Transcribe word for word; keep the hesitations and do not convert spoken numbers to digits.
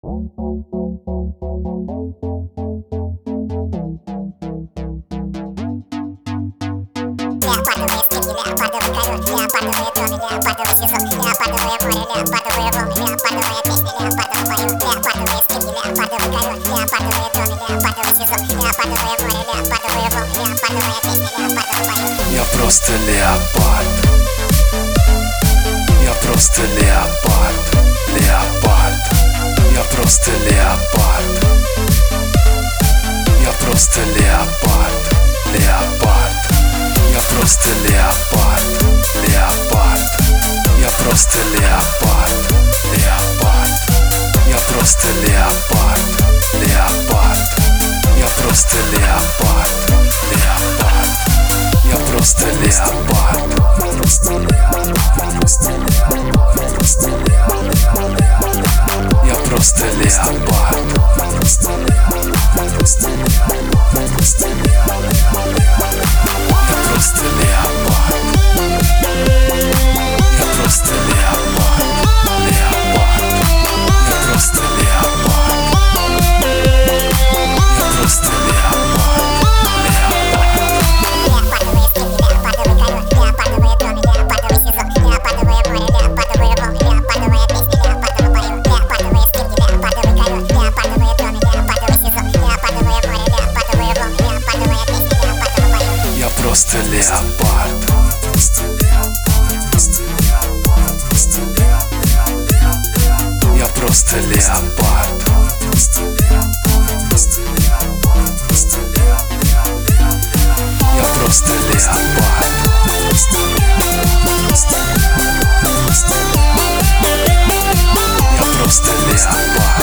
Леопардовые скидки, леопардовый король, леопардовые доны, леопардовый сезон, леопардовое море, леопардовые волны, леопардовая песня, леопардов пою, леопардовые скидки, леопардовый король, леопардовые доны, леопардовый сезон, леопардовое море, леопардовые волны, леопардовая песня, леопардов пою. Я просто леопард. Я просто леопард. Леопард. Я просто леопард. Я просто леопард. Леопард. Я просто леопард. Леопард. Я просто леопард. Леопард. Я просто леопард. Леопард. Я просто леопард. Леопард. Я просто леопард. Я просто леопард. Я просто леопард. Я просто леопард. Леопард. Я просто леопард. Я просто леопард. Леопардовые скидки, леопардовый король, леопардовые доны, леопардовый сезон, леопардовое море, леопардовые волны, леопардовая песня, леопардов пою, леопардовые скидки, леопардовый король, леопардовые доны, леопардовый сезон, леопардовое море, леопардовые волны, леопардовая песня, леопардов пою. Я просто леопард. Я просто леопард. Я просто леопард. Я просто леопард.